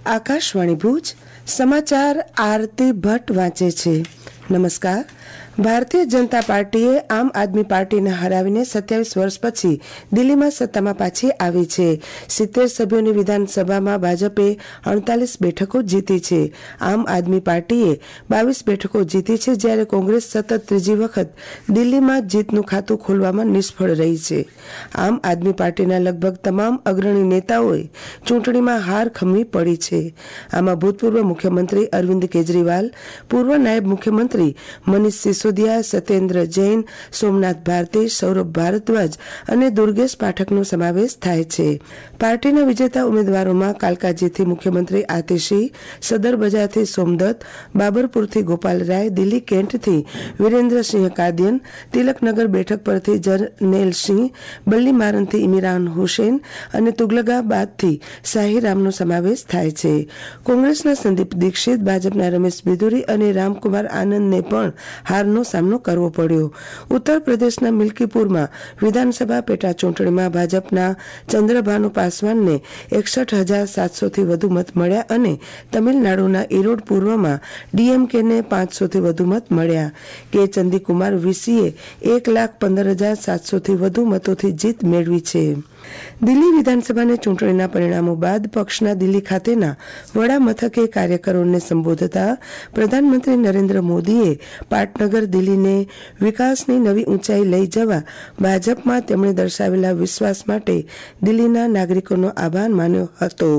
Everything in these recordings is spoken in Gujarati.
આકાશવાણી ભુજ સમાચાર આરતી ભટ્ટ વાંચે છે। નમસ્કાર। ભારતીય જનતા પાર્ટીએ આમ આદમી પાર્ટીને હરાવીને 27 વર્ષ પછી દિલ્હીમાં સત્તામાં પાછી આવી છે। 70 સભ્યોની વિધાનસભામાં ભાજપે 38 બેઠકો જીતી છે। આમ આદમી પાર્ટીએ 22 બેઠકો જીતી છે, જ્યારે કોંગ્રેસ સતત ત્રીજી વખત દિલ્હીમાં જીતનું ખાતું ખોલવામાં નિષ્ફળ રહી છે। આમ આદમી પાર્ટીના લગભગ તમામ અગ્રણી નેતાઓએ ચૂંટણીમાં હાર ખમવી પડી છે। આમાં ભૂતપૂર્વ મુખ્યમંત્રી અરવિંદ કેજરીવાલ, પૂર્વ નાયબ મુખ્યમંત્રી મનીષ સિસોદિયા, સત્યેન્દ્ર જૈન, સોમનાથ ભારતી, સૌરભ ભારદ્વાજ અને દુર્ગેશ પાઠકનો સમાવેશ થાય છે। પાર્ટીના વિજેતા ઉમેદવારોમાં કાલકાજીથી મુખ્યમંત્રી આતિશી, સદર બજારથી સોમદત્ત, બાબરપુરથી ગોપાલ રાય, દિલ્હી કેન્ટથી વિરેન્દ્રસિંહ કાદિયન, તિલકનગર બેઠક પરથી જરનેલસિંહ, બલ્લીમારનથી ઇમરાન હુસેન અને તુગલકાબાદથી શાહીરામનો સમાવેશ થાય છે। કોંગ્રેસના સંદીપ દીક્ષિત, ભાજપના રમેશ બિધુરી અને રામકુમાર આનંદને પણ હારનો સામનો કરવો પડ્યો। ઉત્તર પ્રદેશના મિલ્કીપુરમાં વિધાનસભા પેટા ચૂંટણીમાં ભાજપના ચંદ્રભાનુ પાસવાનને 61,700થી વધુ મત મળ્યા અને તમિલનાડુના ઈરોડ પૂર્વમાં ડીએમકેને 500થી વધુ મત મળ્યા। કે ચંદીકુમાર વીસીએ 1,15,700થી વધુ મતોથી જીત મેળવી છે। દિલ્હી વિધાનસભાની ચૂંટણીના પરિણામો બાદ પક્ષના દિલ્હી ખાતેના વડા મથકે કાર્યકરોને સંબોધતા પ્રધાનમંત્રી નરેન્દ્ર મોદીએ પાટનગર દિલ્હીને વિકાસની નવી ઊંચાઈ લઈ જવા ભાજપમાં તેમણે દર્શાવેલા વિશ્વાસ માટે દિલ્હીના નાગરિકોનો આભાર માન્યો હતો।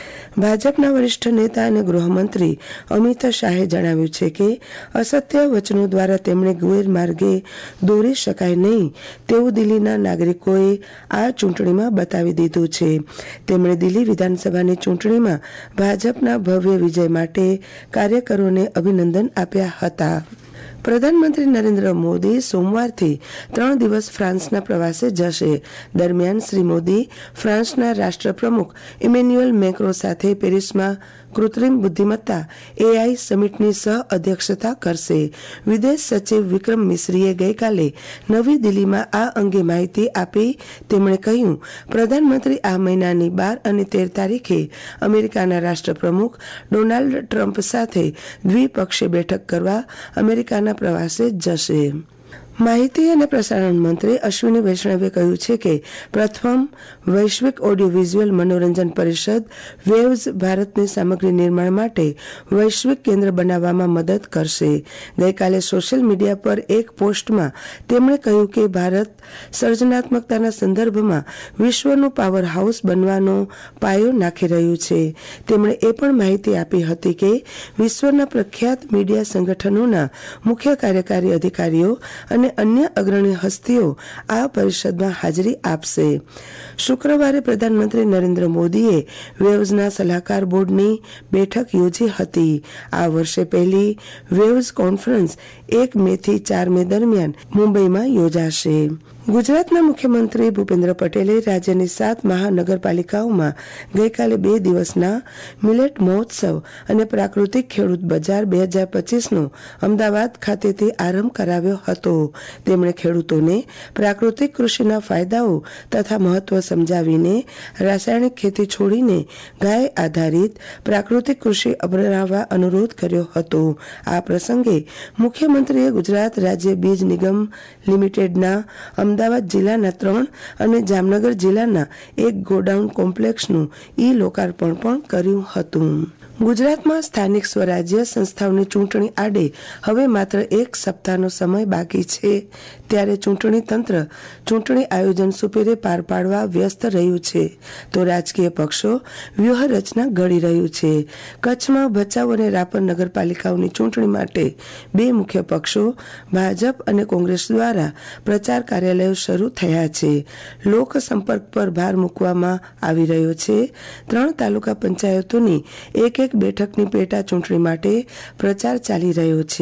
ભાજપના વરિષ્ઠ નેતા અને ગૃહમંત્રી અમિત શાહે જણાવ્યું છે કે અસત્ય વચનો દ્વારા તેમણે ગેરમાર્ગે દોરી શકાય નહીં તેવું દિલ્હીના નાગરિકોએ આ ચૂંટણીમાં બતાવી દીધું છે। તેમણે દિલ્હી વિધાનસભાની ચૂંટણીમાં ભાજપના ભવ્ય વિજય માટે કાર્યકરોને અભિનંદન આપ્યા હતા। પ્રધાનમંત્રી નરેન્દ્ર મોદી સોમવારથી 3 દિવસ ફ્રાન્સના પ્રવાસે જશે। દરમિયાન શ્રી મોદી ફ્રાન્સના રાષ્ટ્રપ્રમુખ ઇમેન્યુઅલ મેક્રો સાથે પેરિસમાં કૃત્રિમ બુદ્ધિમત્તા AI સમિટની સહ-અધ્યક્ષતા કરશે। વિદેશ સચિવ વિક્રમ મિશ્રીએ ગઈકાલે નવી દિલ્હીમાં આ અંગે માહિતી આપી તેમણે કહ્યું, પ્રધાનમંત્રી આ મહિનાની 12 અને 13 તારીખે અમેરિકાના રાષ્ટ્રપ્રમુખ ડોનાલ્ડ ટ્રમ્પ સાથે દ્વિપક્ષીય બેઠક કરવા અમેરિકાના પ્રવાસે જશે। માહિતી અને પ્રસારણ મંત્રી અશ્વિની વૈષ્ણવે કહ્યું છે કે પ્રથમ વૈશ્વિક ઓડિયો વિઝ્યુઅલ મનોરંજન પરિષદ વેવ્સ ભારતની સામગ્રી નિર્માણ માટે વૈશ્વિક કેન્દ્ર બનાવવામાં મદદ કરશે। ગઈકાલે સોશિયલ મીડિયા પર એક પોસ્ટમાં તેમણે કહ્યું કે ભારત સર્જનાત્મકતાના સંદર્ભમાં વિશ્વનું પાવર હાઉસ બનવાનો પાયો નાખી રહ્યું છે। તેમણે એ પણ માહિતી આપી હતી કે વિશ્વના પ્રખ્યાત મીડિયા સંગઠનોના મુખ્ય કાર્યકારી અધિકારીઓ અને અન્ય અગ્રણી હસ્તીઓ આ પરિષદમાં હાજરી આપશે। શુક્રવારે પ્રધાનમંત્રી નરેન્દ્ર મોદીએ વેવ્સના સલાહકાર બોર્ડની બેઠક યોજી હતી। આ વર્ષે પહેલી વેવ્સ કોન્ફરન્સ 1 મેથી 4 મે દરમિયાન મુંબઈમાં યોજાશે। ગુજરાતના મુખ્યમંત્રી ભૂપેન્દ્ર પટેલે રાજ્યની 7 મહાનગરપાલિકાઓમાં ગઈકાલે 2 દિવસના મિલેટ મહોત્સવ અને પ્રાકૃતિક ખેડૂત બજાર 2025નો અમદાવાદ ખાતેથી આરંભ કરાવ્યો હતો। તેમણે ખેડૂતોને પ્રાકૃતિક કૃષિના ફાયદાઓ તથા મહત્વ સમજાવીને રાસાયણિક ખેતી છોડીને ગાય આધારિત પ્રાકૃતિક કૃષિ અપનાવવા અનુરોધ કર્યો હતો। આ પ્રસંગે મુખ્યમંત્રીએ ગુજરાત રાજ્ય બીજ નિગમ લિમિટેડના અમદાવાદ જિલ્લાના 3 અને જામનગર જિલ્લાના 1 ગોડાઉન કોમ્પ્લેક્સનું લોકાર્પણ પણ કર્યું હતું। ગુજરાતમાં સ્થાનિક સ્વરાજ્ય સંસ્થાઓની ચૂંટણી આડે હવે માત્ર 1 સપ્તાહનો સમય બાકી છે, ત્યારે ચૂંટણી તંત્ર ચૂંટણી આયોજન સુપેરે પાર પાડવા વ્યસ્ત રહ્યું છે, તો રાજકીય પક્ષો વ્યૂહરચના ઘડી રહ્યું છે। કચ્છમાં ભચાઉ અને રાપર નગરપાલિકાઓની ચૂંટણી માટે 2 મુખ્ય પક્ષો ભાજપ અને કોંગ્રેસ દ્વારા પ્રચાર કાર્યાલયો શરૂ થયા છે। લોક સંપર્ક પર ભાર મૂકવામાં આવી રહ્યો છે। 3 તાલુકા પંચાયતોની એક બેઠકની પેટા ચૂંટણી માટે પ્રચાર ચાલી રહ્યો છે।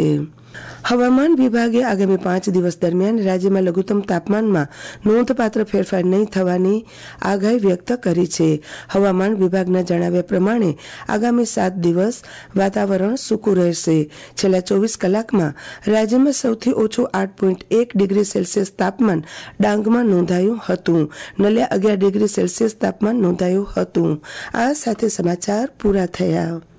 હવામાન વિભાગે આગામી 5 દિવસ દરમિયાન રાજ્યમાં લઘુત્તમ તાપમાનમાં નોંધપાત્ર ફેરફાર નહીં થવાની આગાહી વ્યક્ત કરી છે. હવામાન વિભાગના જણાવ્યા પ્રમાણે આગામી 7 દિવસ વાતાવરણ સૂકું રહેશે. છેલ્લા 24 કલાકમાં રાજ્યમાં સૌથી ઓછું 8.1 ડિગ્રી સેલ્સિયસ તાપમાન ડાંગમાં નોંધાયું હતું. નલિયા 11 ડિગ્રી સેલ્સિયસ તાપમાન નોંધાયું હતું. આ સાથે સમાચાર પૂરા થયા.